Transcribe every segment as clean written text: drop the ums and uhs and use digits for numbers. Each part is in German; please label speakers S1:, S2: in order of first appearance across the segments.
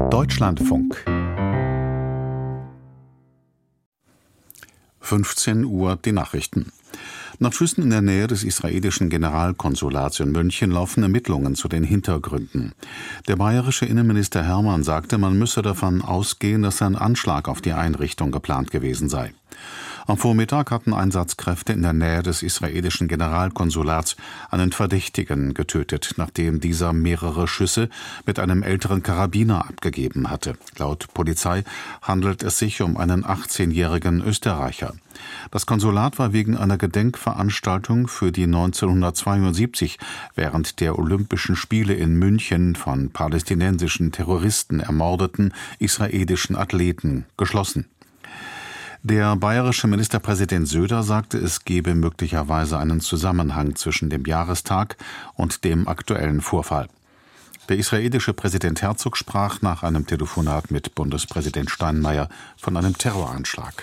S1: Deutschlandfunk 15 Uhr die Nachrichten. Nach Schüssen in der Nähe des israelischen Generalkonsulats in München laufen Ermittlungen zu den Hintergründen. Der bayerische Innenminister Hermann sagte, man müsse davon ausgehen, dass ein Anschlag auf die Einrichtung geplant gewesen sei. Am Vormittag hatten Einsatzkräfte in der Nähe des israelischen Generalkonsulats einen Verdächtigen getötet, nachdem dieser mehrere Schüsse mit einem älteren Karabiner abgegeben hatte. Laut Polizei handelt es sich um einen 18-jährigen Österreicher. Das Konsulat war wegen einer Gedenkveranstaltung für die 1972 während der Olympischen Spiele in München von palästinensischen Terroristen ermordeten israelischen Athleten geschlossen. Der bayerische Ministerpräsident Söder sagte, es gebe möglicherweise einen Zusammenhang zwischen dem Jahrestag und dem aktuellen Vorfall. Der israelische Präsident Herzog sprach nach einem Telefonat mit Bundespräsident Steinmeier von einem Terroranschlag.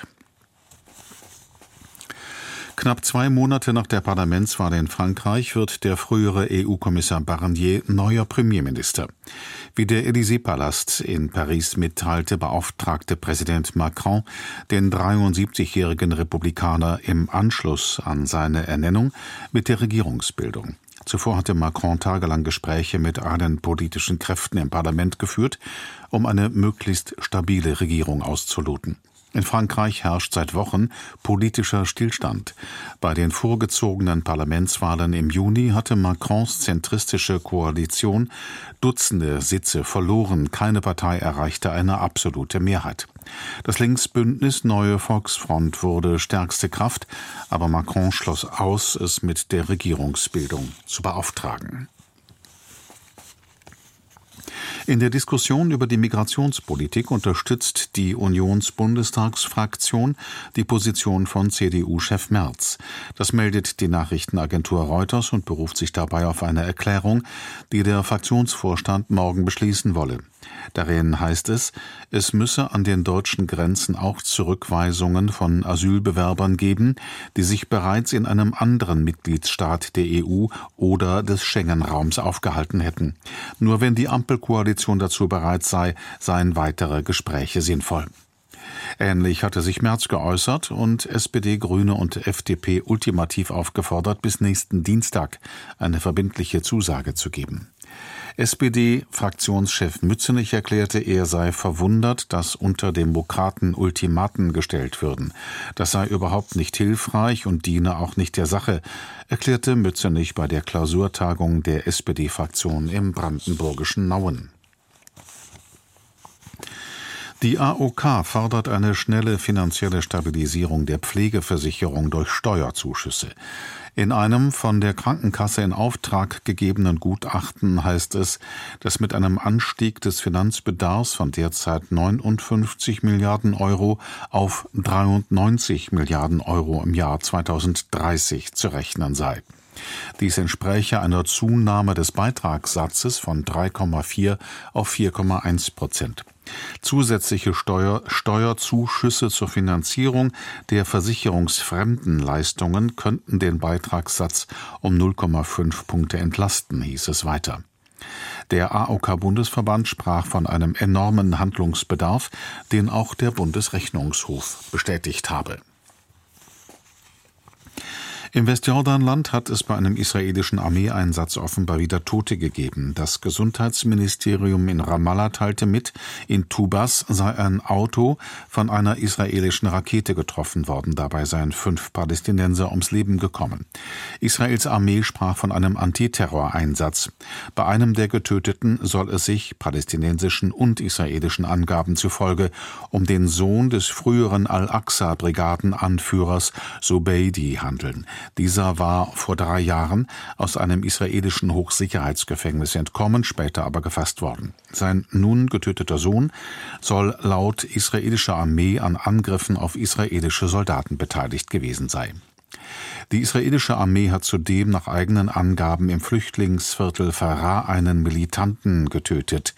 S1: Knapp 2 Monate nach der Parlamentswahl in Frankreich wird der frühere EU-Kommissar Barnier neuer Premierminister. Wie der Élysée-Palast in Paris mitteilte, beauftragte Präsident Macron den 73-jährigen Republikaner im Anschluss an seine Ernennung mit der Regierungsbildung. Zuvor hatte Macron tagelang Gespräche mit allen politischen Kräften im Parlament geführt, um eine möglichst stabile Regierung auszuloten. In Frankreich herrscht seit Wochen politischer Stillstand. Bei den vorgezogenen Parlamentswahlen im Juni hatte Macrons zentristische Koalition Dutzende Sitze verloren. Keine Partei erreichte eine absolute Mehrheit. Das Linksbündnis Neue Volksfront wurde stärkste Kraft, aber Macron schloss aus, es mit der Regierungsbildung zu beauftragen. In der Diskussion über die Migrationspolitik unterstützt die Unionsbundestagsfraktion die Position von CDU-Chef Merz. Das meldet die Nachrichtenagentur Reuters und beruft sich dabei auf eine Erklärung, die der Fraktionsvorstand morgen beschließen wolle. Darin heißt es, es müsse an den deutschen Grenzen auch Zurückweisungen von Asylbewerbern geben, die sich bereits in einem anderen Mitgliedsstaat der EU oder des Schengen-Raums aufgehalten hätten. Nur wenn die Ampelkoalition dazu bereit sei, seien weitere Gespräche sinnvoll. Ähnlich hatte sich Merz geäußert und SPD, Grüne und FDP ultimativ aufgefordert, bis nächsten Dienstag eine verbindliche Zusage zu geben. SPD-Fraktionschef Mützenich erklärte, er sei verwundert, dass unter Demokraten Ultimaten gestellt würden. Das sei überhaupt nicht hilfreich und diene auch nicht der Sache, erklärte Mützenich bei der Klausurtagung der SPD-Fraktion im brandenburgischen Nauen. Die AOK fordert eine schnelle finanzielle Stabilisierung der Pflegeversicherung durch Steuerzuschüsse. In einem von der Krankenkasse in Auftrag gegebenen Gutachten heißt es, dass mit einem Anstieg des Finanzbedarfs von derzeit 59 Milliarden Euro auf 93 Milliarden Euro im Jahr 2030 zu rechnen sei. Dies entspräche einer Zunahme des Beitragssatzes von 3,4 auf 4,1%. Zusätzliche Steuerzuschüsse zur Finanzierung der versicherungsfremden Leistungen könnten den Beitragssatz um 0,5 Punkte entlasten, hieß es weiter. Der AOK-Bundesverband sprach von einem enormen Handlungsbedarf, den auch der Bundesrechnungshof bestätigt habe. Im Westjordanland hat es bei einem israelischen Armeeeinsatz offenbar wieder Tote gegeben. Das Gesundheitsministerium in Ramallah teilte mit, in Tubas sei ein Auto von einer israelischen Rakete getroffen worden. Dabei seien 5 Palästinenser ums Leben gekommen. Israels Armee sprach von einem Antiterroreinsatz. Bei einem der Getöteten soll es sich, palästinensischen und israelischen Angaben zufolge, um den Sohn des früheren Al-Aqsa-Brigadenanführers Zubeidi handeln. Dieser war vor 3 Jahren aus einem israelischen Hochsicherheitsgefängnis entkommen, später aber gefasst worden. Sein nun getöteter Sohn soll laut israelischer Armee an Angriffen auf israelische Soldaten beteiligt gewesen sein. Die israelische Armee hat zudem nach eigenen Angaben im Flüchtlingsviertel Farah einen Militanten getötet.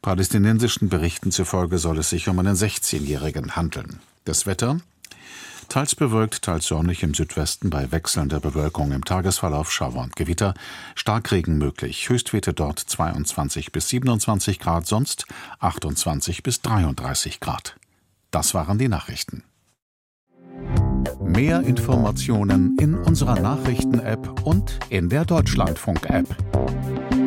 S1: Palästinensischen Berichten zufolge soll es sich um einen 16-Jährigen handeln. Das Wetter: Teils bewölkt, teils sonnig im Südwesten bei wechselnder Bewölkung. Im Tagesverlauf Schauer und Gewitter. Starkregen möglich. Höchstwerte dort 22 bis 27 Grad, sonst 28 bis 33 Grad. Das waren die Nachrichten. Mehr Informationen in unserer Nachrichten-App und in der Deutschlandfunk-App.